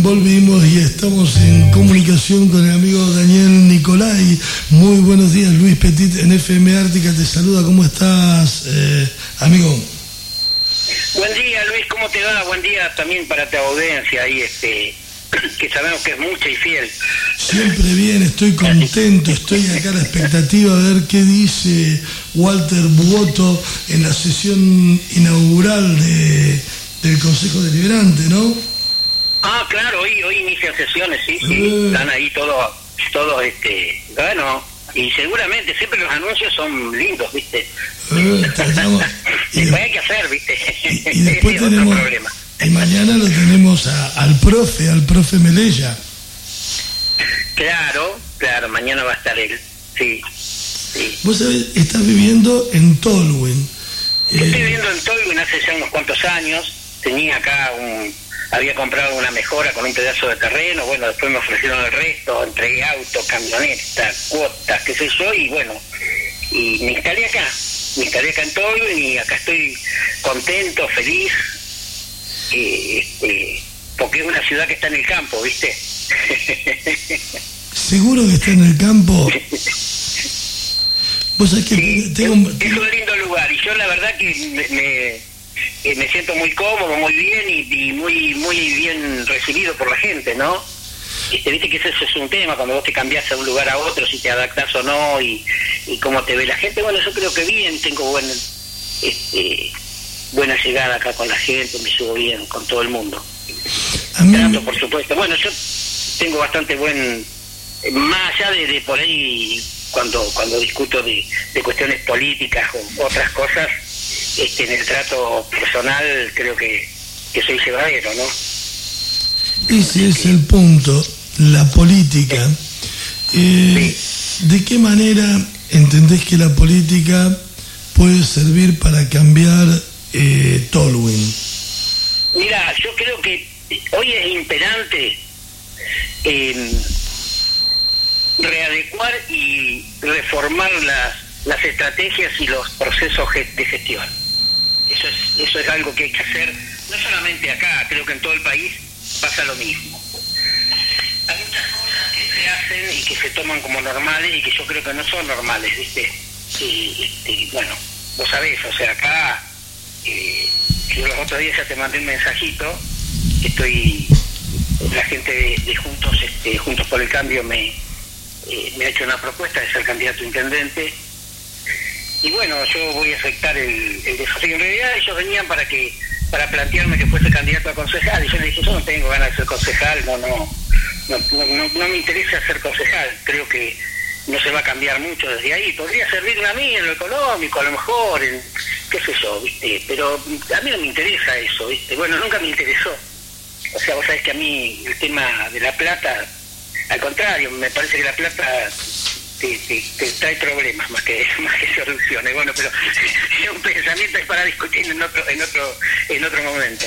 Volvimos y estamos en comunicación con el amigo Daniel Nicolai. Muy buenos días, Luis Petit en FM Ártica te saluda. ¿Cómo estás, amigo? Buen día, Luis, ¿cómo te va? Buen día también para tu audiencia ahí, que sabemos que es mucha y fiel. Siempre bien, estoy contento, estoy acá a la expectativa de ver qué dice Walter Buoto en la sesión inaugural del Consejo Deliberante, ¿no? Ah, claro, hoy inician sesiones, sí, están ahí todos, bueno, y seguramente siempre los anuncios son lindos, ¿viste? Tratamos, después hay que hacer, ¿viste? Y después tenemos, otro problema. Y mañana lo tenemos al profe Melella. Claro, mañana va a estar él, sí. Vos sabés, estás viviendo en Tolwyn. Estoy viviendo en Tolwyn hace ya unos cuantos años, tenía acá había comprado una mejora con un pedazo de terreno, bueno, después me ofrecieron el resto, entregué auto, camioneta, cuotas, qué sé yo, y bueno, y me instalé acá en Tolwyn y acá estoy contento, feliz, porque es una ciudad que está en el campo, ¿viste? ¿Seguro que está en el campo? Vos sabés que sí, es un lindo lugar y yo la verdad que me siento muy cómodo, muy bien y muy bien recibido por la gente, ¿no? Viste que ese es un tema, cuando vos te cambiás de un lugar a otro, si te adaptás o no y cómo te ve la gente. Bueno, yo creo que bien, tengo buena llegada acá con la gente, me llevo bien con todo el mundo. Trato, por supuesto. Bueno, yo tengo bastante más allá de por ahí, cuando discuto de cuestiones políticas o otras cosas, en el trato personal creo que soy llevadero, ¿no? Ese es el punto, la política. Sí. ¿De qué manera entendés que la política puede servir para cambiar Tolwyn? Mira, yo creo que hoy es imperante readecuar y reformar las estrategias y los procesos de gestión. Eso es algo que hay que hacer, no solamente acá, creo que en todo el país pasa lo mismo. Hay muchas cosas que se hacen y que se toman como normales y que yo creo que no son normales, ¿viste? Bueno, vos sabés, o sea, acá, yo los otros días ya te mandé un mensajito, la gente de Juntos por el Cambio me ha hecho una propuesta de ser candidato a intendente. Y bueno, yo voy a aceptar el desafío. En realidad ellos venían para plantearme que fuese candidato a concejal, y yo le dije, yo no tengo ganas de ser concejal, no me interesa ser concejal, creo que no se va a cambiar mucho desde ahí, podría servirme a mí en lo económico, a lo mejor, qué sé yo, ¿viste? Pero a mí no me interesa eso, ¿viste? Bueno, nunca me interesó. O sea, vos sabés que a mí el tema de la plata, al contrario, me parece que la plata te trae problemas más que soluciones. Bueno, pero es un pensamiento para discutir en otro momento.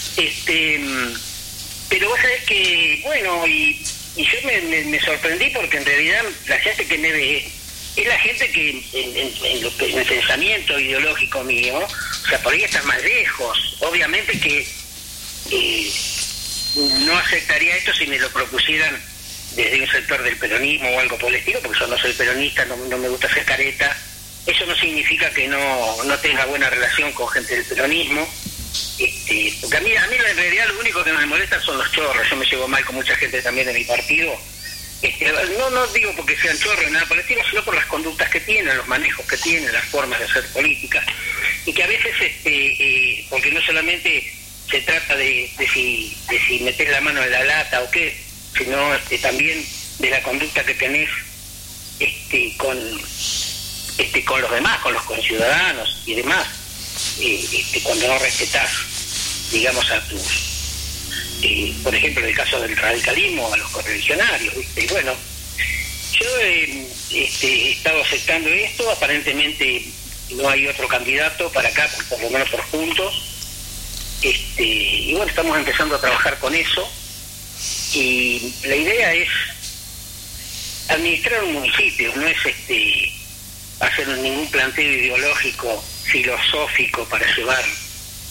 Pero vos sabés que, bueno, y yo me sorprendí porque en realidad la gente que me ve es la gente que en el pensamiento ideológico mío, o sea, por ahí está más lejos. Obviamente que no aceptaría esto si me lo propusieran desde un sector del peronismo o algo por el estilo, porque yo no soy peronista, no me gusta hacer careta. Eso no significa que no tenga buena relación con gente del peronismo, porque a mí en realidad lo único que me molesta son los chorros. Yo me llevo mal con mucha gente también de mi partido, no digo porque sean chorros nada por el estilo, sino por las conductas que tienen, los manejos que tienen, las formas de hacer política, y que a veces porque no solamente se trata de si meter la mano en la lata o qué, sino también de la conducta que tenés con los demás, con los conciudadanos y demás, cuando no respetás, digamos, a tus, por ejemplo, en el caso del radicalismo, a los correligionarios, ¿viste? Y bueno, yo he estado aceptando esto, aparentemente no hay otro candidato para acá, por lo menos por Juntos, y bueno, estamos empezando a trabajar con eso. Y la idea es administrar un municipio, no es hacer ningún planteo ideológico, filosófico para llevar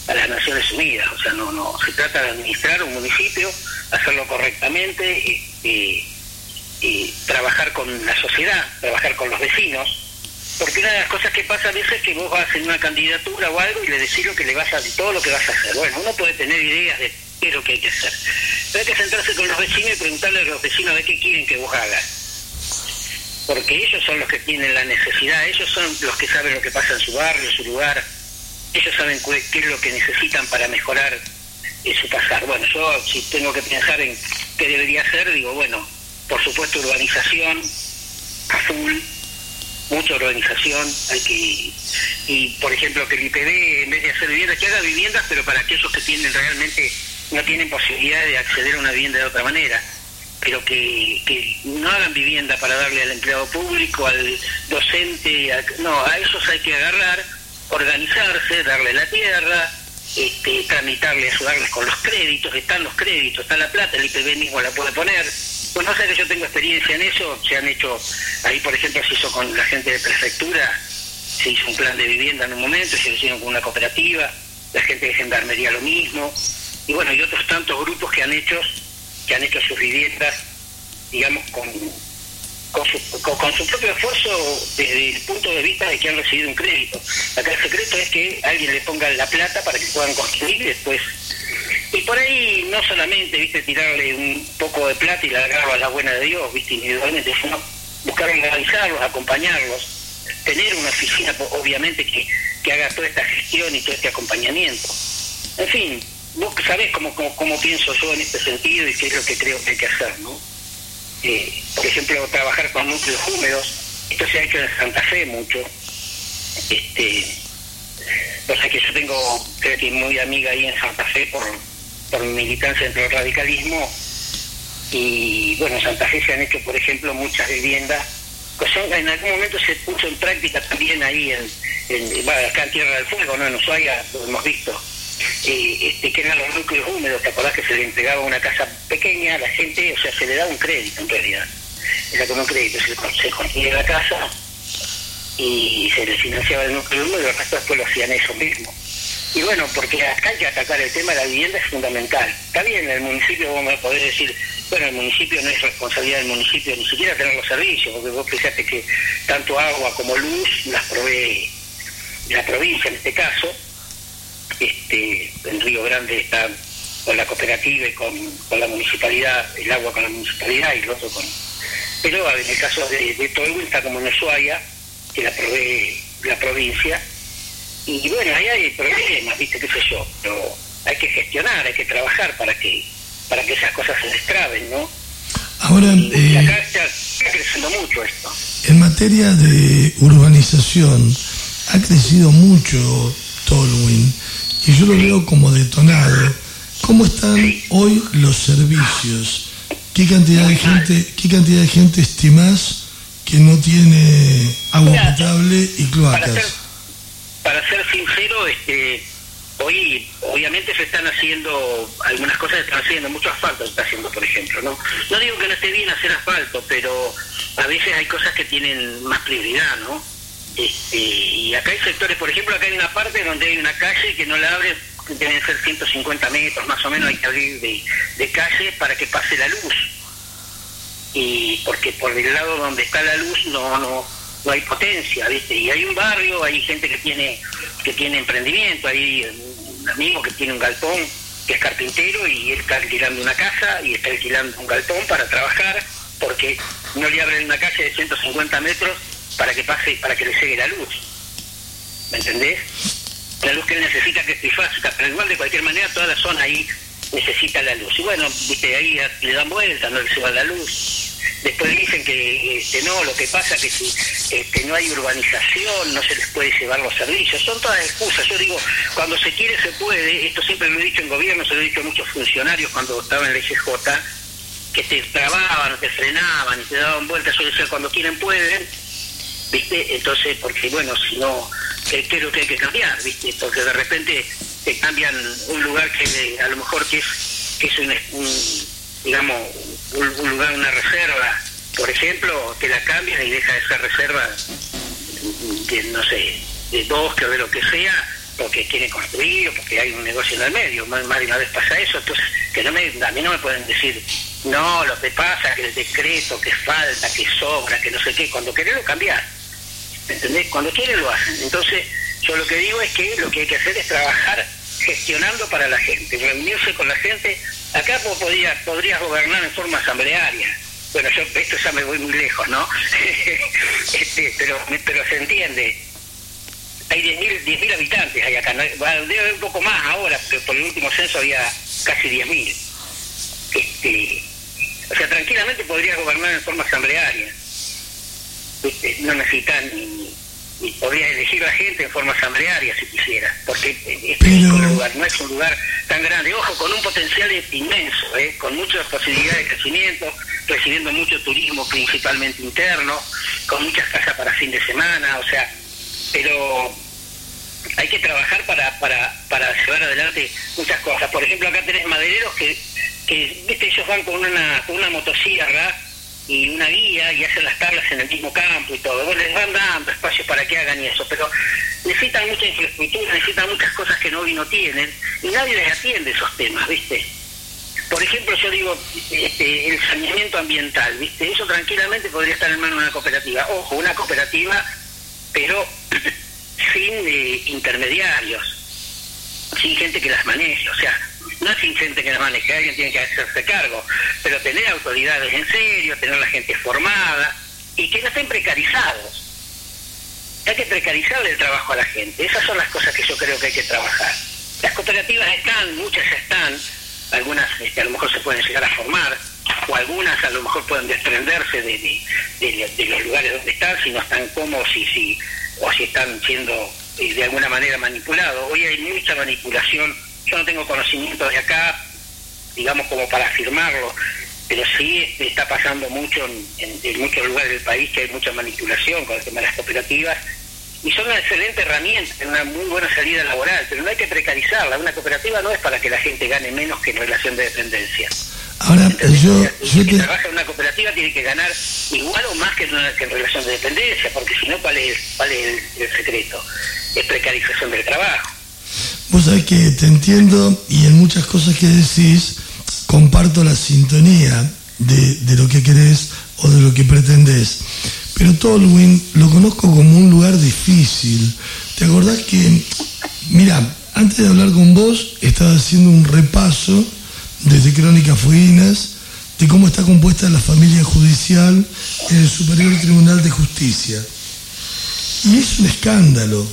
a las Naciones Unidas. O sea, no se trata de administrar un municipio, hacerlo correctamente, trabajar con la sociedad, trabajar con los vecinos, porque una de las cosas que pasa a veces es que vos vas en una candidatura o algo y le decís todo lo que vas a hacer. Bueno, uno puede tener ideas de qué es lo que hay que hacer, pero hay que sentarse con los vecinos y preguntarle a los vecinos de qué quieren que vos hagas, porque ellos son los que tienen la necesidad, ellos son los que saben lo que pasa en su barrio, su lugar, ellos saben qué es lo que necesitan para mejorar su pasar. Bueno, yo si tengo que pensar en qué debería hacer, digo, bueno, por supuesto urbanización a full, mucha urbanización, y por ejemplo que el IPB, en vez de hacer viviendas, que haga viviendas, pero para aquellos que realmente no tienen posibilidad de acceder a una vivienda de otra manera, pero que no hagan vivienda para darle al empleado público, al docente, a esos hay que agarrar, organizarse, darle la tierra, tramitarle, ayudarles con los créditos, están los créditos, está la plata, el IPB mismo la puede poner. Pues no sé, que yo tengo experiencia en eso, se han hecho, ahí por ejemplo se hizo con la gente de prefectura, se hizo un plan de vivienda en un momento, se lo hicieron con una cooperativa, la gente de gendarmería lo mismo, y bueno, y otros tantos grupos que han hecho sus viviendas, digamos, con su propio esfuerzo desde el punto de vista de que han recibido un crédito. Acá el secreto es que alguien le ponga la plata para que puedan construir después. Y por ahí no solamente, viste, tirarle un poco de plata y largarlo a la buena de Dios, viste, individualmente, sino buscar organizarlos, acompañarlos, tener una oficina, obviamente, que haga toda esta gestión y todo este acompañamiento. En fin, vos sabés cómo pienso yo en este sentido y qué es lo que creo que hay que hacer, ¿no? Por ejemplo, trabajar con núcleos húmedos, esto se ha hecho en Santa Fe mucho, o sea que yo tengo, creo que muy amiga ahí en Santa Fe por mi militancia dentro del radicalismo, y bueno, en Santa Fe se han hecho, por ejemplo, muchas viviendas, pues en algún momento se puso en práctica también ahí acá en Tierra del Fuego, ¿no? En Ushuaia lo hemos visto, que eran los núcleos húmedos. ¿Te acordás que se le entregaba una casa pequeña a la gente? O sea, se le daba un crédito en realidad, era con un crédito, se construía la casa y se les financiaba el núcleo húmedo y el resto después lo hacían ellos mismos. Y bueno, porque acá hay que atacar el tema de la vivienda, es fundamental. Está bien, el municipio, vos me podés decir, bueno, el municipio no es responsabilidad del municipio ni siquiera tener los servicios, porque vos fíjate que tanto agua como luz las provee la provincia en este caso. En Río Grande está con la cooperativa y con la municipalidad, el agua con la municipalidad y el otro con... Pero en el caso de Tolhuin está como en Ushuaia, que la provee la provincia. Y bueno, ahí hay problemas, viste, qué sé yo, pero hay que gestionar, hay que trabajar para que esas cosas se destraben, ¿no? Ahora, y acá está creciendo mucho esto. En materia de urbanización, ha crecido mucho Tolhuin, y yo lo veo como detonado. ¿Cómo están hoy los servicios? ¿Qué cantidad de gente estimás que no tiene agua potable y cloacas? Para ser sincero, hoy obviamente se están haciendo algunas cosas, se están haciendo mucho asfalto, se está haciendo, por ejemplo, no digo que no esté bien hacer asfalto, pero a veces hay cosas que tienen más prioridad, ¿no? Y acá hay sectores, por ejemplo, acá hay una parte donde hay una calle que no la abre, deben ser 150 metros más o menos, hay que abrir de calle para que pase la luz, y porque por el lado donde está la luz no hay potencia, ¿viste? Y hay un barrio, hay gente que tiene emprendimiento, hay un amigo que tiene un galpón, que es carpintero, y él está alquilando una casa y está alquilando un galpón para trabajar, porque no le abren una calle de 150 metros para que pase, para que le llegue la luz, ¿me entendés? La luz que él necesita, que es trifásica, pero igual de cualquier manera toda la zona ahí necesita la luz, y bueno, viste, ahí le dan vuelta, no le lleva la luz. Después dicen que no, lo que pasa es que si no hay urbanización, no se les puede llevar los servicios. Son todas excusas. Yo digo, cuando se quiere se puede. Esto siempre lo he dicho en gobierno, se lo he dicho a muchos funcionarios cuando estaba en la ICJ, que te trababan, te frenaban y te daban vueltas. Yo decía, cuando quieren pueden, ¿viste? Entonces, porque bueno, si no, creo que hay que cambiar, ¿viste? Porque de repente te cambian un lugar que a lo mejor que es digamos, un lugar, una reserva, por ejemplo, que la cambian y deja de ser reserva de, no sé, de bosque o de lo que sea, porque quieren construir o porque hay un negocio en el medio. Más de una vez pasa eso, entonces a mí no me pueden decir, no, lo que pasa que el decreto, que falta, que sobra, que no sé qué. Cuando querés lo cambiás, ¿entendés? Cuando quieren lo hacen. Entonces yo lo que digo es que lo que hay que hacer es trabajar gestionando para la gente, reunirse con la gente. Acá podrías gobernar en forma asamblearia. Bueno, esto ya me voy muy lejos, ¿no? pero se entiende. Hay 10.000 habitantes hay acá, ¿no? Debe haber un poco más ahora, porque por el último censo había casi 10.000. O sea, tranquilamente podrías gobernar en forma asamblearia. No necesitan y podrías elegir a la gente en forma asamblearia si quisieras, porque no es un lugar tan grande, ojo, con un potencial inmenso, con muchas posibilidades de crecimiento, recibiendo mucho turismo principalmente interno, con muchas casas para fin de semana, o sea, pero hay que trabajar para llevar adelante muchas cosas. Por ejemplo, acá tenés madereros que viste, ellos van con una motosierra y una guía y hacen las tablas en el mismo campo y todo. Bueno, les van dando espacios para que hagan eso, pero necesitan mucha infraestructura, necesitan muchas cosas que no tienen, y nadie les atiende esos temas, ¿viste? Por ejemplo, yo digo, el saneamiento ambiental, ¿viste? Eso tranquilamente podría estar en manos de una cooperativa. Ojo, una cooperativa, pero sin intermediarios, sin gente que las maneje, o sea, no sin gente que las maneje, alguien tiene que hacerse cargo, pero tener autoridades en serio, tener la gente formada y que no estén precarizados. Hay que precarizarle el trabajo a la gente. Esas son las cosas que yo creo que hay que trabajar. Las cooperativas están, muchas ya están, algunas a lo mejor se pueden llegar a formar, o algunas a lo mejor pueden desprenderse de los lugares donde están, si no están cómodos o si están siendo de alguna manera manipulados. Hoy hay mucha manipulación. Yo no tengo conocimiento de acá, digamos, como para afirmarlo, pero sí está pasando mucho en muchos lugares del país, que hay mucha manipulación con el tema de las cooperativas, y son una excelente herramienta, una muy buena salida laboral, pero no hay que precarizarla. Una cooperativa no es para que la gente gane menos que en relación de dependencia. Ahora, el que trabaja en una cooperativa tiene que ganar igual o más que en relación de dependencia, porque si no, ¿cuál es el secreto? Es precarización del trabajo. Vos sabés que te entiendo, y en muchas cosas que decís comparto la sintonía de lo que querés o de lo que pretendés, pero Tolwyn lo conozco como un lugar difícil. ¿Te acordás que, mira, antes de hablar con vos estaba haciendo un repaso desde Crónicas Fueguinas de cómo está compuesta la familia judicial en el Superior Tribunal de Justicia? Y es un escándalo.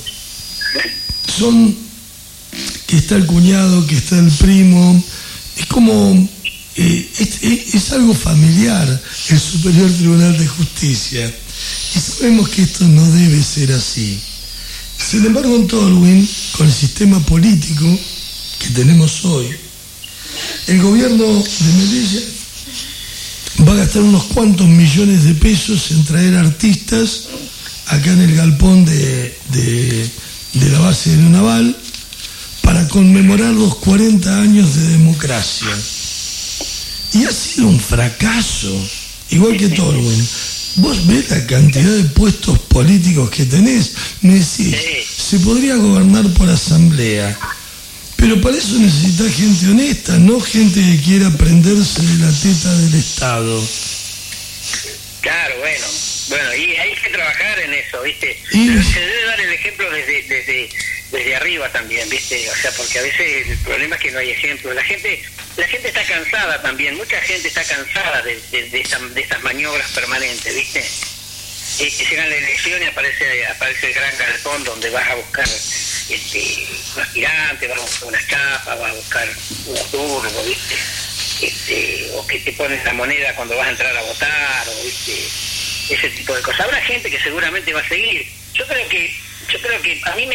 Que está el cuñado, que está el primo, es como, es algo familiar el Superior Tribunal de Justicia, y sabemos que esto no debe ser así. Sin embargo, en Tolwyn, con el sistema político que tenemos hoy, el gobierno de Melilla va a gastar unos cuantos millones de pesos en traer artistas acá en el galpón de la base aeronaval, para conmemorar los 40 años de democracia. Y ha sido un fracaso, igual que Tolwyn. Vos ves la cantidad de puestos políticos que tenés, me decís, se podría gobernar por asamblea, pero para eso necesitas gente honesta, no gente que quiera prenderse de la teta del Estado. Claro, bueno, y hay que trabajar en eso, ¿viste? Pero se debe dar el ejemplo desde arriba también, ¿viste? O sea, porque a veces el problema es que no hay ejemplo. La gente está cansada también, mucha gente está cansada de estas maniobras permanentes, ¿viste? Llegan la elección y aparece el gran galpón donde vas a buscar un aspirante, vas a buscar una chapa, vas a buscar un turbo, ¿viste? O que te pones la moneda cuando vas a entrar a votar, o ¿viste? Ese tipo de cosas. Habrá gente que seguramente va a seguir. Yo creo que a mí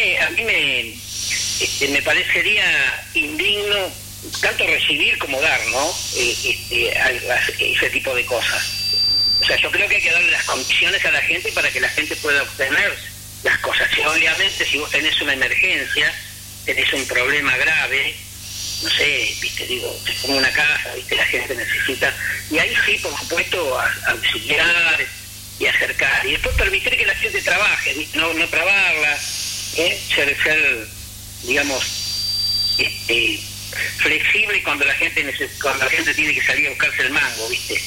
me parecería indigno tanto recibir como dar, ¿no? Ese tipo de cosas. O sea, yo creo que hay que darle las condiciones a la gente para que la gente pueda obtener las cosas. Y obviamente, si vos tenés una emergencia, tenés un problema grave, no sé, ¿viste? Digo, es como una casa, ¿viste? La gente necesita. Y ahí sí, por supuesto, auxiliar y acercar, y después permitir que la gente trabaje, ¿viste? No trabarla, ser digamos, flexible cuando la gente tiene que salir a buscarse el mango, ¿viste?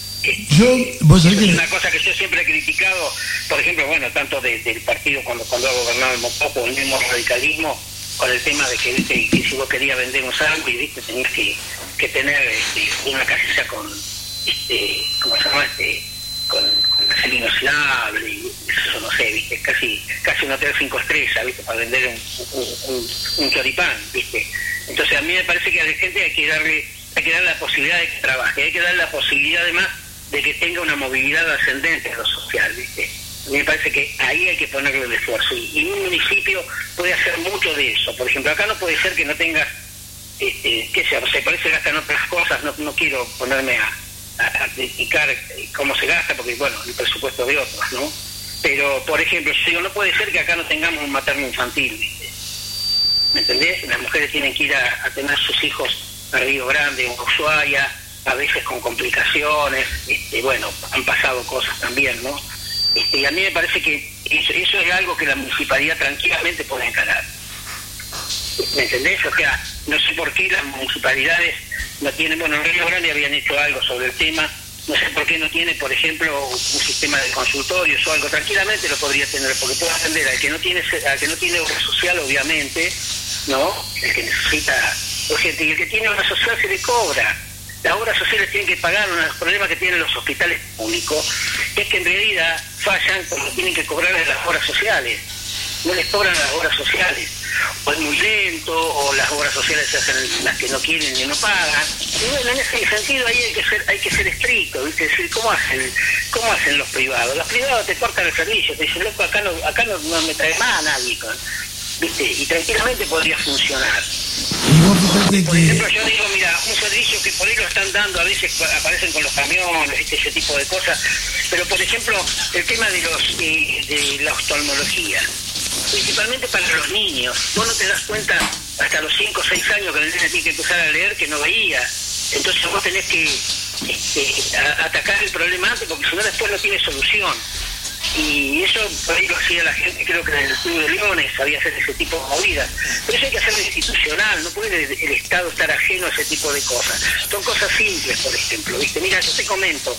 Vos sabés es que... una cosa que yo siempre he criticado, por ejemplo, bueno, tanto del partido cuando ha gobernado el Mopoco, el mismo radicalismo, con el tema de que, ¿viste? Que si vos querías vender un sándwich, ¿viste? Tenías que tener una casilla con, ¿cómo se llama? Con acero inoxidable, y eso no sé, ¿viste? Casi un hotel 5 estrellas, ¿viste? Para vender un choripán, ¿viste? Entonces a mí me parece que a la gente hay que darle la posibilidad de que trabaje, hay que darle la posibilidad además de que tenga una movilidad ascendente en lo social, ¿viste? A mí me parece que ahí hay que ponerle el esfuerzo, y un municipio puede hacer mucho de eso. Por ejemplo, acá no puede ser que no tengas, qué sé, no sé, parece que gastan otras cosas, no quiero ponerme a criticar cómo se gasta, porque bueno, el presupuesto de otros, ¿no? Pero, por ejemplo, yo digo, no puede ser que acá no tengamos un materno infantil, ¿viste? ¿Me entendés? Las mujeres tienen que ir a tener sus hijos a Río Grande o Ushuaia, a veces con complicaciones, bueno, han pasado cosas también, ¿no? Y a mí me parece que eso es algo que la municipalidad tranquilamente puede encarar. ¿Me entendés? O sea, no sé por qué las municipalidades no tienen, bueno, en Río Grande habían hecho algo sobre el tema, no sé por qué no tiene, por ejemplo, un sistema de consultorios o algo. Tranquilamente lo podría tener, porque puede atender al que no tiene obra social, obviamente, ¿no? El que necesita urgente, y el que tiene obra social se le cobra. Las obras sociales tienen que pagar. Uno de los problemas que tienen los hospitales públicos es que en realidad fallan cuando tienen que cobrarles las obras sociales. No les cobran las obras sociales. O es muy lento, o las obras sociales se hacen las que no quieren y no pagan. Y bueno, en ese sentido ahí hay que ser estricto, ¿viste? Es decir, ¿cómo hacen los privados? Los privados te cortan el servicio, te dicen, loco, acá no me trae más a nadie, ¿viste? Y tranquilamente podría funcionar. Por ejemplo, yo digo, mira, un servicio que por ahí lo están dando, a veces aparecen con los camiones, ¿viste? Ese tipo de cosas, pero por ejemplo, el tema de la oftalmología, principalmente para los niños, vos no te das cuenta hasta los 5 o 6 años que el niño tiene que empezar a leer que no veía, entonces vos tenés que atacar el problema antes, porque si no después no tiene solución. Y eso por ahí lo hacía la gente, creo que en el Club de Leones sabía hacer ese tipo de movidas, pero eso hay que hacerlo institucional, no puede el Estado estar ajeno a ese tipo de cosas. Son cosas simples, por ejemplo, ¿viste? Mira, yo te comento,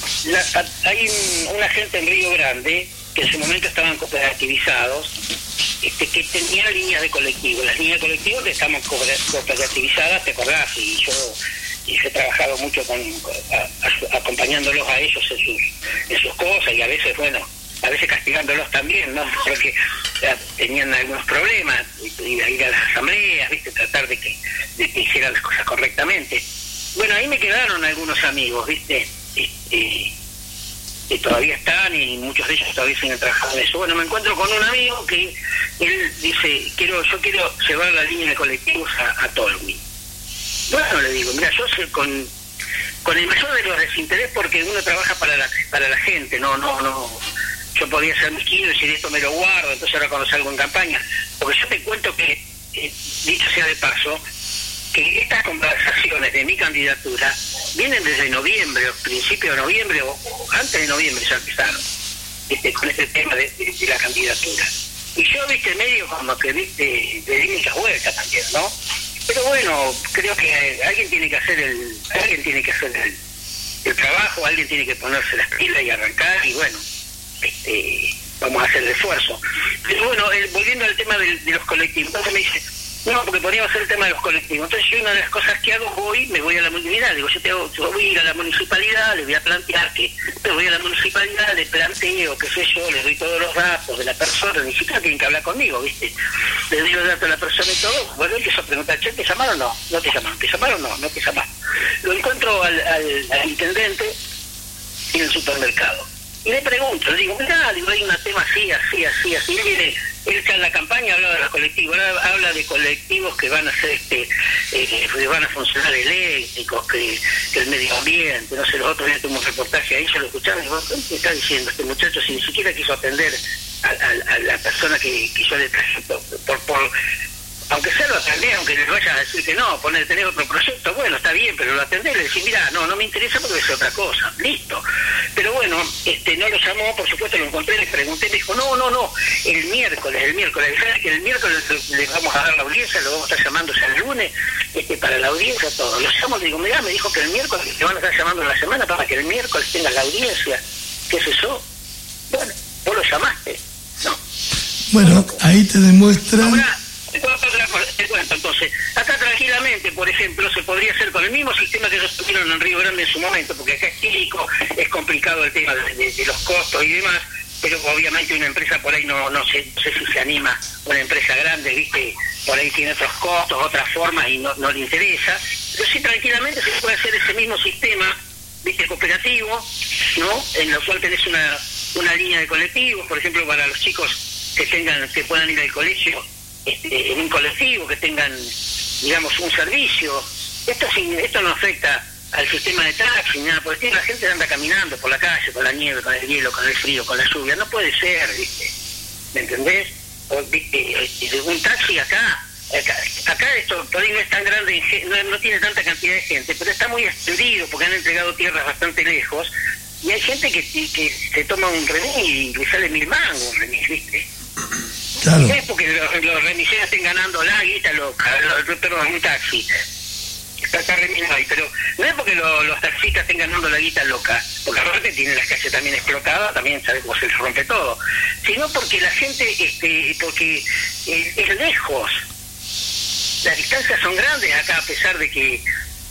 hay una gente en Río Grande que en su momento estaban cooperativizados, que tenían líneas de colectivo. Las líneas de colectivo que estamos cooperativizadas, ¿te acordás? Y yo he trabajado mucho acompañándolos a ellos en sus cosas, y a veces castigándolos también, ¿no? Porque tenían algunos problemas, ir a las asambleas, ¿viste? Tratar de que hicieran las cosas correctamente. Bueno, ahí me quedaron algunos amigos, ¿viste? Que todavía están, y muchos de ellos todavía siguen trabajando en eso. Bueno, me encuentro con un amigo que él dice, yo quiero llevar la línea de colectivos a Tolwyn. Bueno, le digo, mira, yo soy con el mayor de los desinterés, porque uno trabaja para la gente, no, yo podía ser mezquino y decir esto me lo guardo, entonces ahora cuando salgo en campaña, porque yo te cuento que, dicho sea de paso, que estas conversaciones de mi candidatura vienen desde noviembre, o principio de noviembre, o antes de noviembre ya empezaron, con este tema de la candidatura. Y yo, medio como que, le di muchas vueltas también, ¿no? Pero bueno, creo que alguien tiene que hacer el trabajo, alguien tiene que ponerse las pilas y arrancar, y bueno, vamos a hacer el esfuerzo. Pero bueno, volviendo al tema de los colectivos, entonces me dice, no, porque podríamos hacer el tema de los colectivos. Entonces yo, una de las cosas que hago, me voy a la municipalidad, digo, yo voy a ir a la municipalidad, le voy a plantear me voy a la municipalidad, le planteo, qué sé yo, le doy todos los datos de la persona, ni siquiera tienen que hablar conmigo, ¿viste? Le doy los datos de la persona y todo. Bueno, empiezo a preguntar, ¿te llamaron o no? ¿No te llamaron? ¿Te llamaron o no? ¿No te llamaron? Lo encuentro al intendente en el supermercado. Y le pregunto, le digo, mirá, hay un tema así. Y mire, él en la campaña hablaba de los colectivos, habla de colectivos que van a ser, que van a funcionar eléctricos, que el medio ambiente, no sé, los otros días tuve un reportaje ahí, yo lo escuchaba y digo, ¿qué está diciendo este muchacho si ni siquiera quiso atender a la persona que yo le traje aunque sea lo atendés, aunque les vayas a decir que no, tenés otro proyecto, bueno, está bien, pero lo atendés, le decís, mira, no me interesa porque es otra cosa, listo. Pero bueno, no lo llamó, por supuesto lo encontré, le pregunté, me dijo, no, el miércoles, ¿sabes que el miércoles le vamos a dar la audiencia, lo vamos a estar llamando ya el lunes, para la audiencia todo? Lo llamo, le digo, mira, me dijo que el miércoles le van a estar llamando en la semana para que el miércoles tengas la audiencia, ¿qué es eso? Bueno, vos lo llamaste, ¿no? Bueno, ahí te demuestra... Ahora, te cuento, entonces, acá tranquilamente, por ejemplo, se podría hacer con el mismo sistema que ellos tuvieron en Río Grande en su momento, porque acá es chico, es complicado el tema de los costos y demás, pero obviamente una empresa por ahí no sé si se anima, una empresa grande, viste, por ahí tiene otros costos, otras formas y no le interesa, pero sí tranquilamente se puede hacer ese mismo sistema, viste, cooperativo, ¿no? En lo cual tenés una línea de colectivos, por ejemplo, para los chicos que puedan ir al colegio, en un colectivo, que tengan, digamos, un servicio. Esto no afecta al sistema de taxi, nada, porque la gente anda caminando por la calle, con la nieve, con el hielo, con el frío, con la lluvia. No puede ser, ¿viste? ¿Me entendés? Un taxi acá esto por ahí no es tan grande, no tiene tanta cantidad de gente, pero está muy extendido porque han entregado tierras bastante lejos y hay gente que se toma un remis y le sale 1000 mangos un remis, ¿viste? Claro. No es porque los remiseros estén ganando la guita loca, perdón, un taxi. Está remis ahí, pero no es porque los taxistas estén ganando la guita loca, porque aparte tiene las calles también explotadas, también sabe cómo se les rompe todo, sino porque la gente, porque es lejos. Las distancias son grandes acá, a pesar de que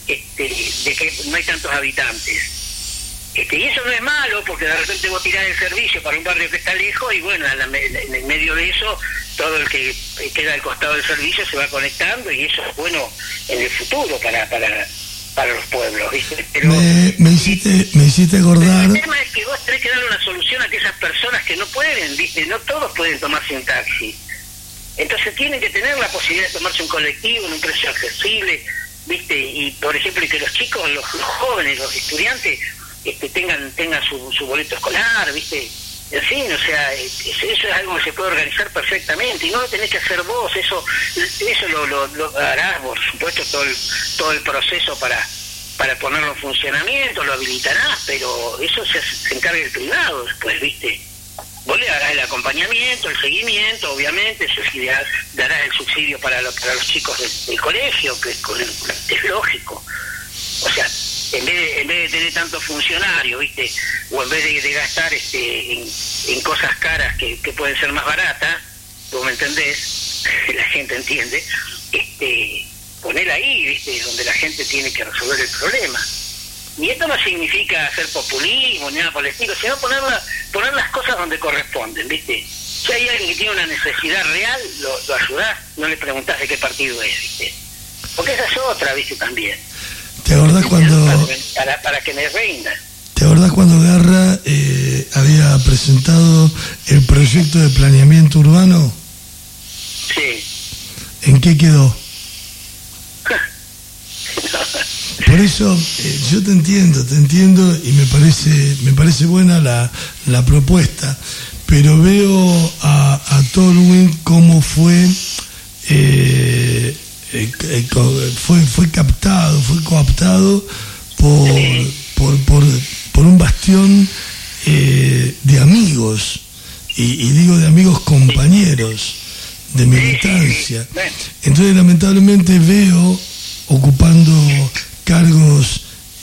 no hay tantos habitantes. Y eso no es malo, porque de repente vos tirás el servicio para un barrio que está lejos y bueno, en el medio de eso, todo el que queda al costado del servicio se va conectando y eso es bueno en el futuro para los pueblos, ¿viste? Pero me hiciste acordar... El tema es que vos tenés que darle una solución a aquellas personas que no pueden, ¿viste? No todos pueden tomarse un taxi. Entonces tienen que tener la posibilidad de tomarse un colectivo en un precio accesible, ¿viste? Y por ejemplo, que los chicos, los jóvenes, los estudiantes tengan su boleto escolar, ¿viste? En fin, o sea, eso es algo que se puede organizar perfectamente y no lo tenés que hacer vos, eso lo harás, por supuesto, todo el proceso para ponerlo en funcionamiento, lo habilitarás, pero eso se encarga el privado después, ¿viste? Vos le darás el acompañamiento, el seguimiento, obviamente, darás el subsidio para los chicos del colegio, que es lógico. O sea, en vez de tener tantos funcionarios, ¿viste? O en vez de gastar en cosas caras que pueden ser más baratas, vos me entendés, la gente entiende, poner ahí, ¿viste? Donde la gente tiene que resolver el problema. Y esto no significa hacer populismo ni nada por el estilo, sino poner las cosas donde corresponden, ¿viste? Si hay alguien que tiene una necesidad real, lo ayudás, no le preguntás de qué partido es, ¿viste? Porque esa es otra, ¿viste? También. ¿Te acordás cuando... Para que me rinda. ¿Te acordás cuando Garra había presentado el proyecto de planeamiento urbano? Sí. ¿En qué quedó? Por eso yo te entiendo y me parece buena la propuesta, pero veo a Tolwyn cómo fue cooptado por un bastión de amigos y digo de amigos compañeros de militancia. Entonces lamentablemente veo ocupando cargos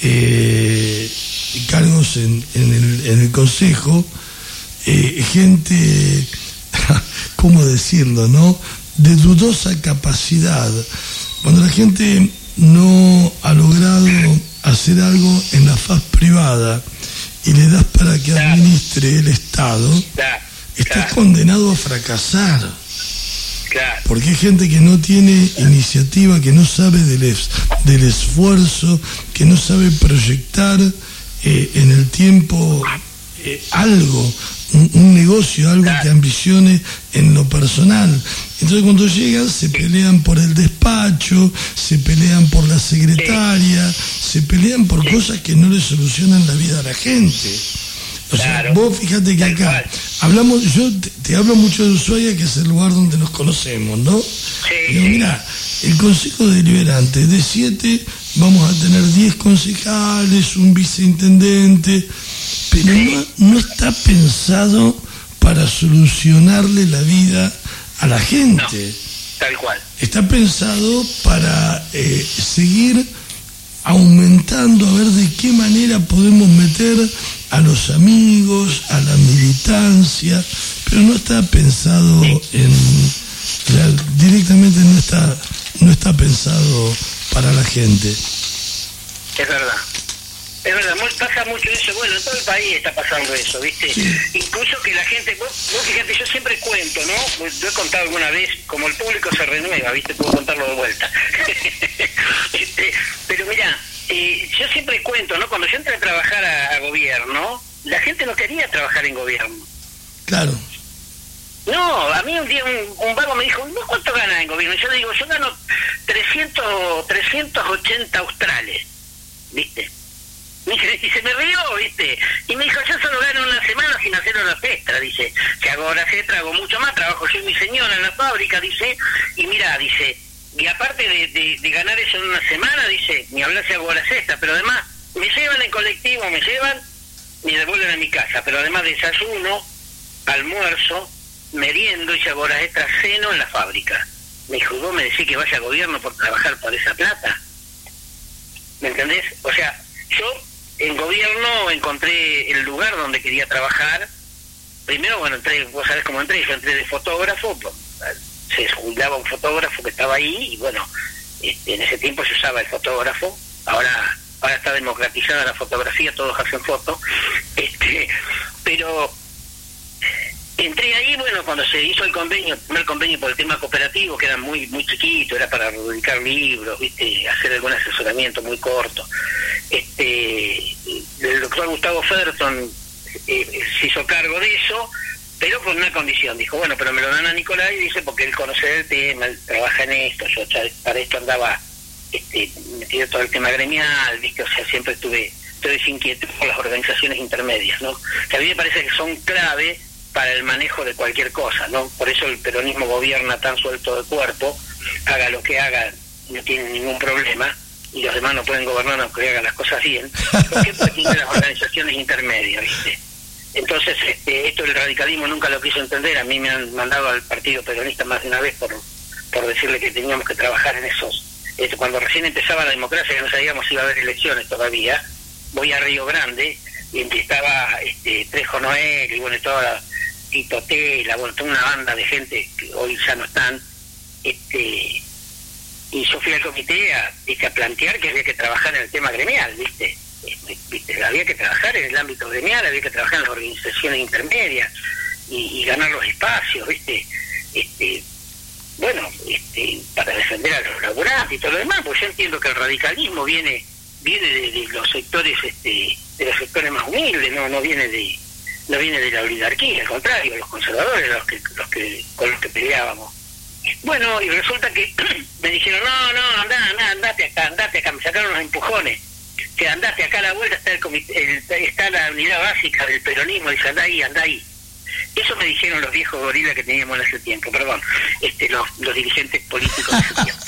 en el Consejo, gente, ¿cómo decirlo?, ¿no?, de dudosa capacidad. Cuando la gente no ha logrado hacer algo en la faz privada y le das para que administre el Estado, está condenado a fracasar. Porque hay gente que no tiene iniciativa, que no sabe del esfuerzo, que no sabe proyectar en el tiempo algo, un negocio, algo que ambicione en lo personal. Entonces cuando llegan se pelean por el despacho, se pelean por la secretaria, se pelean por cosas que no le solucionan la vida a la gente. O sea, vos fíjate que acá hablamos, yo te hablo mucho de Ushuaia, que es el lugar donde nos conocemos, ¿no? Sí, Digo, mirá, el Consejo Deliberante, de 7 vamos a tener 10 concejales, un viceintendente, pero no está pensado para solucionarle la vida a la gente. No, tal cual. Está pensado para seguir aumentando, a ver de qué manera podemos meter a los amigos, a la militancia, pero no está pensado directamente no está pensado para la gente. Es verdad, pasa mucho eso. Bueno, en todo el país está pasando eso, ¿viste? Sí. Incluso que la gente, vos fíjate, yo siempre cuento, ¿no? Pues yo he contado alguna vez, como el público se renueva, ¿viste? Puedo contarlo de vuelta. Pero mirá, yo siempre cuento, ¿no? Cuando yo entré a trabajar a gobierno, la gente no quería trabajar en gobierno. Claro. No, a mí un día un vago me dijo, ¿no cuánto ganas en gobierno? Yo le digo, yo gano 380 australes, ¿viste? Y se me rió, ¿viste? Y me dijo, yo solo gano una semana sin hacer horas extra, dice. Que hago horas extra, hago mucho más, trabajo yo y mi señora en la fábrica, dice. Y mira, dice, y aparte de ganar eso en una semana, dice, ni hablar si hago horas extra, pero además me llevan en colectivo, me devuelven a mi casa, pero además desayuno, almuerzo, meriendo y si hago horas extra, ceno en la fábrica. Me dijo, vos me decís que vaya a gobierno por trabajar por esa plata. ¿Me entendés? O sea, yo en gobierno encontré el lugar donde quería trabajar. Primero, bueno, vos sabés cómo entré, yo entré de fotógrafo, se jubilaba un fotógrafo que estaba ahí, y bueno, en ese tiempo se usaba el fotógrafo, ahora está democratizada la fotografía, todos hacen fotos, pero entré ahí, bueno, cuando se hizo el primer convenio por el tema cooperativo, que era muy muy chiquito, era para rubricar libros, ¿viste? Hacer algún asesoramiento muy corto. El doctor Gustavo Ferton se hizo cargo de eso, pero con una condición. Dijo, bueno, pero me lo dan a Nicolás, y dice, porque él conoce el tema, él trabaja en esto, yo para esto andaba metido todo el tema gremial, ¿viste? O sea, siempre tuve esa inquietud por las organizaciones intermedias, ¿no? Que a mí me parece que son clave para el manejo de cualquier cosa, ¿no? Por eso el peronismo gobierna tan suelto de cuerpo, haga lo que haga, no tiene ningún problema, y los demás no pueden gobernar aunque hagan las cosas bien, porque tiene las organizaciones intermedias, ¿viste? Entonces, esto el radicalismo nunca lo quiso entender. A mí me han mandado al partido peronista más de una vez por decirle que teníamos que trabajar en esos. Cuando recién empezaba la democracia, que no sabíamos si iba a haber elecciones todavía, voy a Río Grande, y estaba Trejo Noel, y bueno, toda Tito Tela, bueno, toda una banda de gente que hoy ya no están, y yo fui al comité a plantear que había que trabajar en el tema gremial, ¿viste? Había que trabajar en el ámbito gremial, había que trabajar en las organizaciones intermedias y ganar los espacios, ¿viste? Para defender a los laburantes y todo lo demás, pues yo entiendo que el radicalismo viene de los sectores de los sectores más humildes, no viene de la oligarquía, al contrario, los conservadores con los que peleábamos. Bueno, y resulta que me dijeron, no, andate acá, me sacaron unos empujones, que andate acá a la vuelta, está la unidad básica del peronismo, dice, anda ahí. Eso me dijeron los viejos gorilas que teníamos en ese tiempo, perdón, los dirigentes políticos de ese tiempo.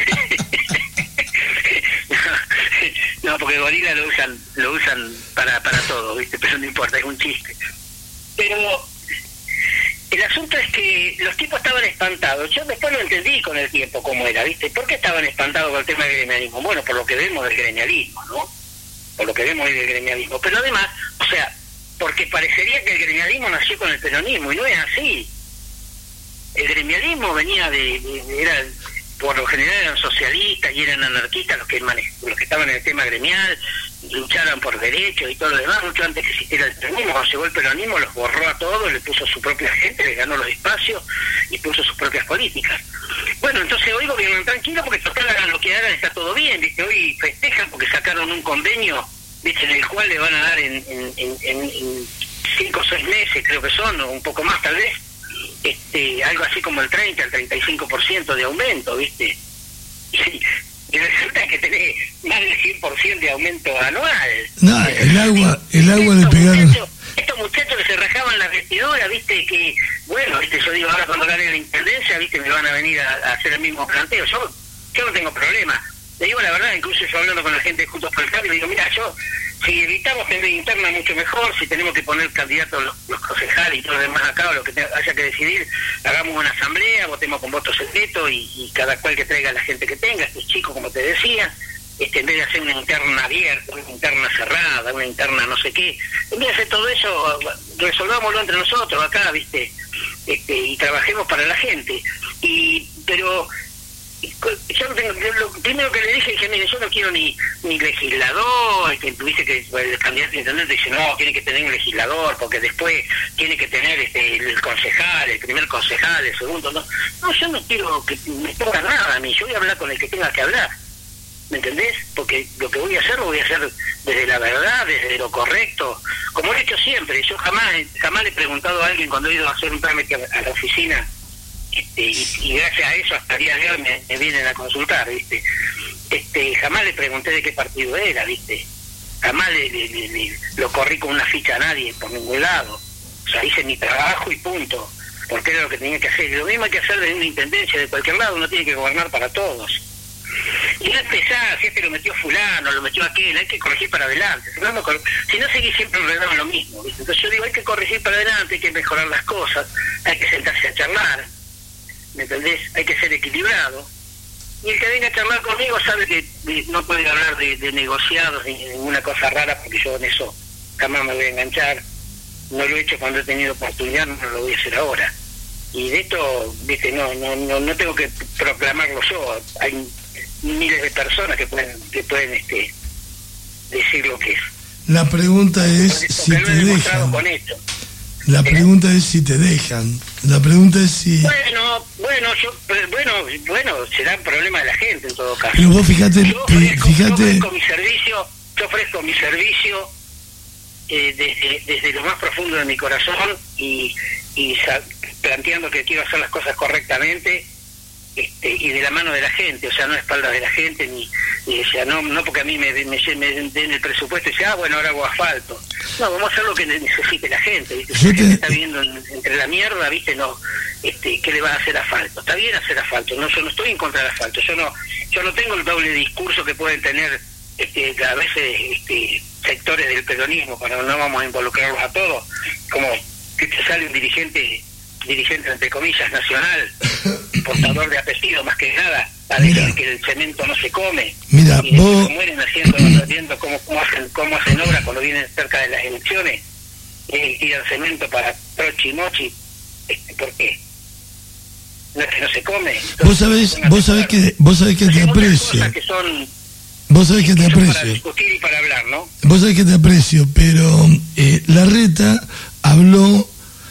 No, porque gorila lo usan para todo, ¿viste? Pero no importa, es un chiste. Pero el asunto es que los tipos estaban espantados. Yo después lo entendí con el tiempo cómo era, ¿viste? ¿Por qué estaban espantados con el tema del gremialismo? Bueno, por lo que vemos del gremialismo, ¿no? Por lo que vemos hoy del gremialismo. Pero además, o sea, porque parecería que el gremialismo nació con el peronismo, y no es así. El gremialismo venía por lo general eran socialistas y eran anarquistas los que estaban en el tema gremial, lucharon por derechos y todo lo demás, mucho antes que existiera el peronismo. Cuando llegó el peronismo los borró a todos, le puso su propia gente, le ganó los espacios y puso sus propias políticas. Bueno, entonces hoy gobiernan tranquilo porque total, hagan lo que hagan, está todo bien, ¿viste? Hoy festejan porque sacaron un convenio, ¿viste? En el cual le van a dar en 5 o 6 meses, creo que son, o un poco más tal vez, algo así como el 30 al 35% de aumento, ¿viste? Y resulta que tenés más del 100% de aumento anual. No, el agua le pegaron. Estos muchachos que se rajaban las vestiduras, viste, que, bueno, viste, yo digo, ahora cuando gane la intendencia, viste, me van a venir a hacer el mismo planteo. Yo no tengo problema. Le digo la verdad, incluso yo hablando con la gente de Juntos por el Cambio, digo, mira, si evitamos tener interna mucho mejor, si tenemos que poner candidatos los concejales y todo lo demás acá, o lo que haya que decidir, hagamos una asamblea, votemos con voto secreto y cada cual que traiga la gente que tenga, estos chicos, como te decía, en vez de hacer una interna abierta, una interna cerrada, una interna no sé qué, en vez de hacer todo eso, resolvámoslo entre nosotros acá, viste, y trabajemos para la gente. Pero yo no tengo, lo primero que le dije, mire, yo no quiero ni legislador, viste que el candidato a intendente dice, no, tiene que tener un legislador, porque después tiene que tener el concejal, el primer concejal, el segundo, no, yo no quiero que me ponga nada a mí, yo voy a hablar con el que tenga que hablar, ¿me entendés? Porque lo que voy a hacer lo voy a hacer desde la verdad, desde lo correcto, como lo he hecho siempre. Yo jamás le he preguntado a alguien cuando he ido a hacer un trámite a la oficina, y gracias a eso hasta el día de hoy me vienen a consultar, viste, jamás le pregunté de qué partido era, viste, jamás lo corrí con una ficha a nadie por ningún lado, o sea, hice mi trabajo y punto, porque era lo que tenía que hacer. Y lo mismo hay que hacer desde una intendencia, de cualquier lado, uno tiene que gobernar para todos, y no empezar, si lo metió fulano, lo metió aquel, hay que corregir para adelante, si no seguís siempre enredado en lo mismo, ¿viste? Entonces yo digo, hay que corregir para adelante, hay que mejorar las cosas, hay que sentarse a charlar, ¿me entendés? Hay que ser equilibrado. Y el que venga a charlar conmigo sabe que no puede hablar de negociados ni de ninguna cosa rara, porque yo en eso jamás me voy a enganchar. No lo he hecho cuando he tenido oportunidad, no lo voy a hacer ahora. Y de esto, viste, no tengo que proclamarlo yo. Hay miles de personas que pueden decir lo que es. La pregunta es si te dejan. La pregunta es si te dejan. La pregunta es si... Bueno, será un problema de la gente en todo caso. Pero vos fíjate... Yo ofrezco mi servicio desde lo más profundo de mi corazón y planteando que quiero hacer las cosas correctamente, y de la mano de la gente, o sea, no a espaldas de la gente, o sea, no porque a mí me den el presupuesto y dice, bueno, ahora hago asfalto. No, vamos a hacer lo que necesite la gente, ¿viste? Si la gente está viviendo entre la mierda, ¿viste? ¿Qué le va a hacer asfalto? Está bien hacer asfalto, yo no estoy en contra del asfalto, yo no tengo el doble discurso que pueden tener a veces sectores del peronismo, pero no vamos a involucrarlos a todos, como que te sale un dirigente entre comillas nacional, portador de apellido más que nada, a decir que el cemento no se come, mira, y después se mueren viendo cómo hacen obra cuando vienen cerca de las elecciones, tiran cemento para trochi mochi. ¿Por qué? No es que no se come. Entonces, vos sabés que te aprecio. Vos sabés que te aprecio. Para discutir y para hablar, ¿no? Vos sabés que te aprecio, pero Larreta habló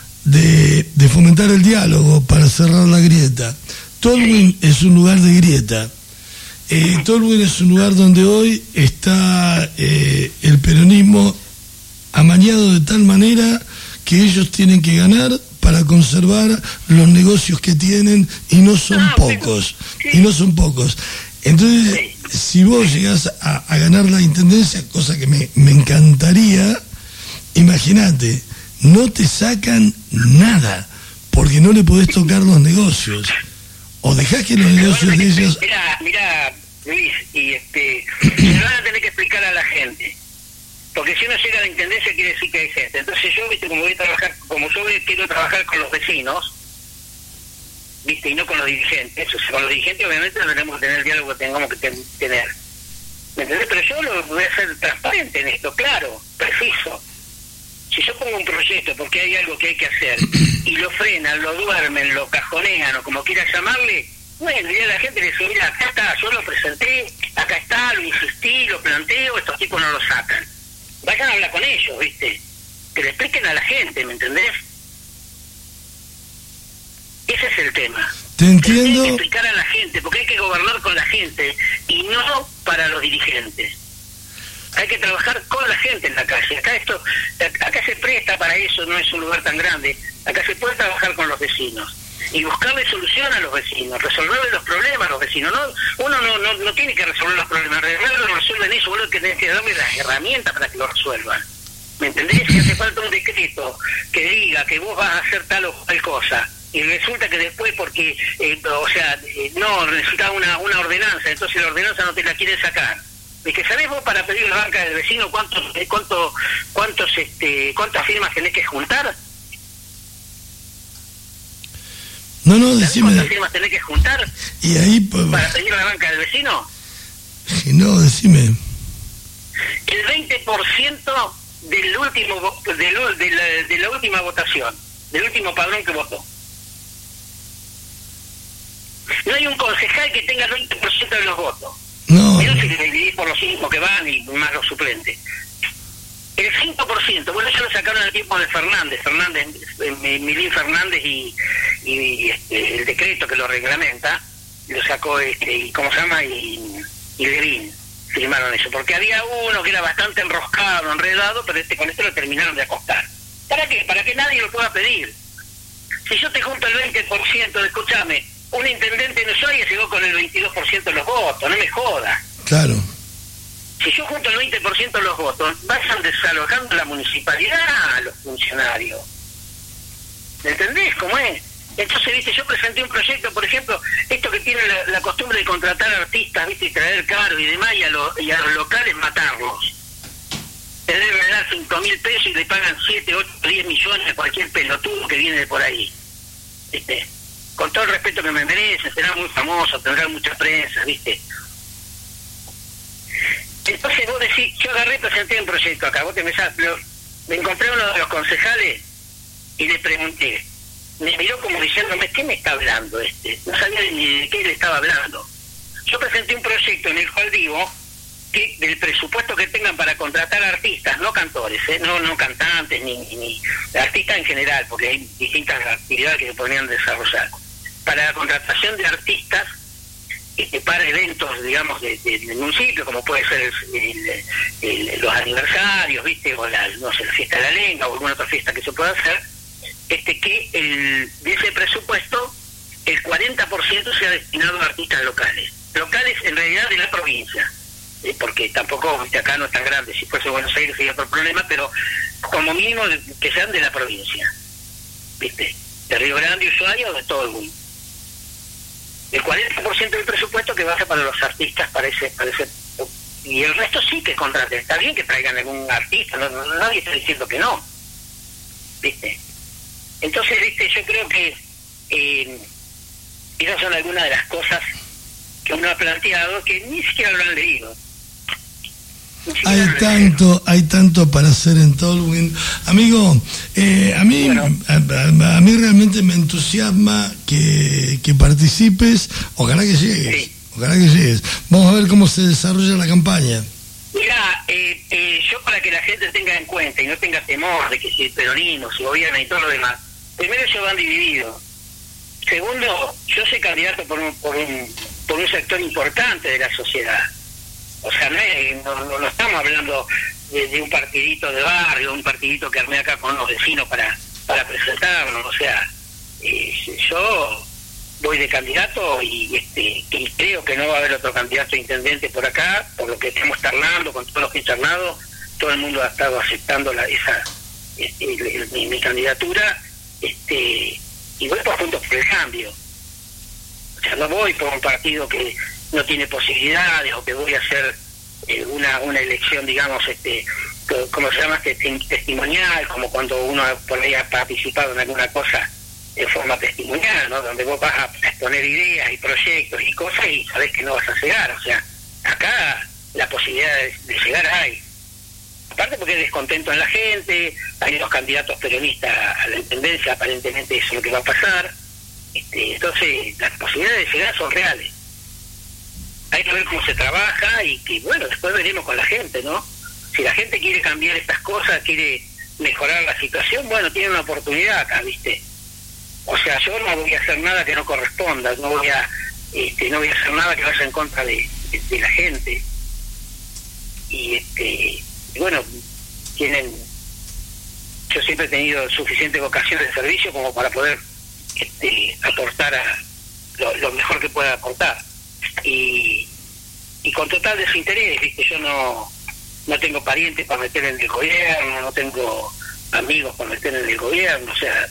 de fomentar el diálogo para cerrar la grieta. Tolwyn es un lugar de grieta. Tolwyn es un lugar donde hoy está el peronismo amañado de tal manera que ellos tienen que ganar para conservar los negocios que tienen, y no son pocos. Entonces, si vos llegás a ganar la intendencia, cosa que me encantaría, imagínate, no te sacan nada, porque no le podés tocar los negocios. O dejás que los negocios de ellos... Mirá, Luis, se van a tener que explicar a la gente. Porque si uno llega a la intendencia quiere decir que hay gente. Entonces yo, viste, como yo quiero trabajar con los vecinos, viste, y no con los dirigentes. O sea, con los dirigentes obviamente tenemos que tener el diálogo que tengamos que tener. ¿Me entendés? Pero yo lo voy a hacer transparente en esto, claro, preciso. Si yo pongo un proyecto porque hay algo que hay que hacer y lo frenan, lo duermen, lo cajonean o como quieras llamarle, bueno, y a la gente le dice, mira, acá está, yo lo presenté, acá está, lo insistí, lo planteo, estos tipos no lo sacan. Vayan a hablar con ellos, ¿viste? Que le expliquen a la gente, ¿me entendés? Ese es el tema. Te entiendo. Hay que explicar a la gente, porque hay que gobernar con la gente y no para los dirigentes. Hay que trabajar con la gente en la calle. Acá se presta para eso, no es un lugar tan grande. Acá se puede trabajar con los vecinos y buscarle solución a los vecinos, resolverle los problemas a los vecinos. Uno no tiene que resolver los problemas, lo resuelven ellos, uno que tiene que darle las herramientas para que lo resuelvan. ¿Me entendés? Si hace falta un decreto que diga que vos vas a hacer tal o cual cosa, y resulta que después porque, no, necesita una ordenanza, entonces la ordenanza no te la quieren sacar. Es que sabés vos para pedir la banca del vecino cuántas firmas tenés que juntar. No, decime. ¿Cuántas firmas tenés que juntar? Y ahí para pedir la banca del vecino. No, decime. El 20% del último de la última votación, del último padrón que votó. No hay un concejal que tenga el 20% de los votos. No. Pero si le dividís por los 5 que van y más los suplentes. El 5%, bueno, ya lo sacaron al tiempo de Fernández, Milín Fernández y el decreto que lo reglamenta, lo sacó, ¿cómo se llama? Y Levín, firmaron eso, porque había uno que era bastante enroscado, enredado, pero con esto lo terminaron de acostar. ¿Para qué? Para que nadie lo pueda pedir. Si yo te junto el 20%, escúchame, un intendente no soy y llegó con el 22% de los votos, no me jodas. Claro. Si yo junto el 20% de los votos, vayan desalojando la municipalidad a los funcionarios. ¿Me entendés cómo es? Entonces, viste, yo presenté un proyecto, por ejemplo, esto que tiene la costumbre de contratar artistas, viste, y traer caros y demás, y a los locales matarlos. Te deben dar 5.000 pesos y le pagan 7, 8, 10 millones a cualquier pelotudo que viene de por ahí. ¿Viste? Con todo el respeto que me merecen, será muy famoso, tendrá mucha prensa, viste. Entonces vos decís, yo agarré y presenté un proyecto acá, vos te me encontré a uno de los concejales y le pregunté, me miró como diciéndome, ¿qué me está hablando No sabía ni de qué le estaba hablando. Yo presenté un proyecto en el cual digo que del presupuesto que tengan para contratar artistas, no cantores, no cantantes, ni artistas en general, porque hay distintas actividades que se podrían desarrollar, para la contratación de artistas para eventos, digamos, del municipio, como puede ser los aniversarios, ¿viste? O la fiesta de la lengua o alguna otra fiesta que se pueda hacer, que de ese presupuesto el 40% sea destinado a artistas locales en realidad de la provincia, porque tampoco, ¿viste? Acá no es tan grande, si fuese Buenos Aires sería otro problema, pero como mínimo que sean de la provincia, ¿viste? De Río Grande, Ushuaia o de todo el mundo. El 40% del presupuesto que baja para los artistas, para ese y el resto sí que contraten. Está bien que traigan algún artista, nadie está diciendo que no, ¿viste? Entonces, ¿viste? Yo creo que esas son algunas de las cosas que uno ha planteado que ni siquiera lo han leído. Hay tanto para hacer en Tolwyn. Amigo, a mí realmente me entusiasma que participes. Ojalá que llegues. Sí. Ojalá que llegues. Vamos a ver cómo se desarrolla la campaña. Mira, yo para que la gente tenga en cuenta y no tenga temor de que si el peronismo, si gobierna y todo lo demás, primero ellos van divididos. Segundo, yo soy candidato por un sector importante de la sociedad. O sea, no estamos hablando de un partidito de barrio, un partidito que armé acá con los vecinos para presentarnos. O sea, yo voy de candidato y creo que no va a haber otro candidato a intendente por acá, por lo que estamos charlando, con todos los que he charlado, todo el mundo ha estado aceptando mi candidatura, y voy por Juntos por el Cambio. O sea, no voy por un partido que no tiene posibilidades o que voy a hacer una elección, digamos, ¿cómo se llama? Testimonial, como cuando uno por ahí ha participado en alguna cosa de forma testimonial, ¿no? Donde vos vas a exponer ideas y proyectos y cosas y sabés que no vas a llegar. O sea, acá la posibilidad de llegar hay. Aparte porque hay descontento en la gente, hay los candidatos peronistas a la intendencia, aparentemente eso es lo que va a pasar. Entonces, las posibilidades de llegar son reales. Hay que ver cómo se trabaja y que, bueno, después veremos con la gente, ¿no? Si la gente quiere cambiar estas cosas, quiere mejorar la situación, bueno, tiene una oportunidad acá, ¿viste? O sea, yo no voy a hacer nada que no corresponda, no voy a hacer nada que vaya en contra de la gente. Y bueno, yo siempre he tenido suficiente vocación de servicio como para poder aportar lo mejor que pueda aportar. Y con total desinterés, ¿viste? Yo no no tengo parientes para meter en el gobierno, no tengo amigos para meter en el gobierno, o sea,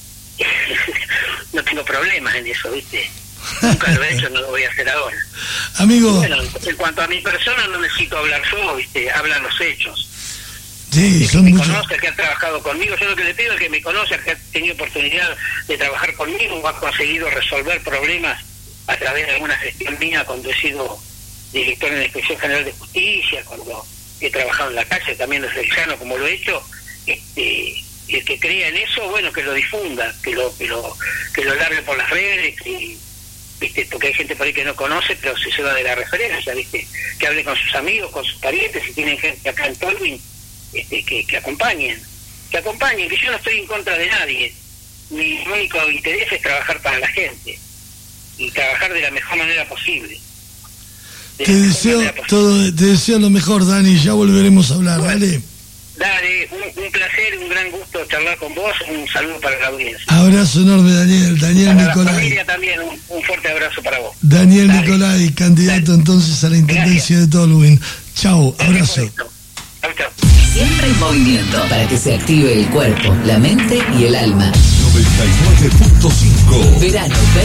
no tengo problemas en eso, ¿viste? Nunca lo he hecho, no lo voy a hacer ahora. Amigo. Bueno, en cuanto a mi persona, no necesito hablar yo, ¿viste? Hablan los hechos. Sí, El son que me muchos. conoce, que ha trabajado conmigo, yo lo que le pido es que me conoce, que ha tenido oportunidad de trabajar conmigo, ha conseguido resolver problemas a través de alguna gestión mía cuando he sido director en la Inspección General de Justicia, cuando he trabajado en la calle, también desde el llano, como lo he hecho. El que crea en eso, bueno, que lo difunda, que lo largue por las redes, ¿viste? Porque hay gente por ahí que no conoce, pero se lleva de la referencia, ¿viste? Que hable con sus amigos, con sus parientes, si tienen gente acá en Tolwyn, que acompañen, que yo no estoy en contra de nadie. Mi único interés es trabajar para la gente y trabajar de la mejor manera posible. Te deseo lo mejor, Dani, ya volveremos a hablar, bueno, ¿vale? Dale, un placer, un gran gusto charlar con vos, un saludo para la audiencia. Abrazo enorme, Daniel Para Nicolai. la familia también, un fuerte abrazo para vos. Daniel Dale. Nicolai, candidato entonces a la Intendencia de Tolwyn. Chau, abrazo. Chau, chau. Siempre en movimiento para que se active el cuerpo, la mente y el alma. 99.5 Verano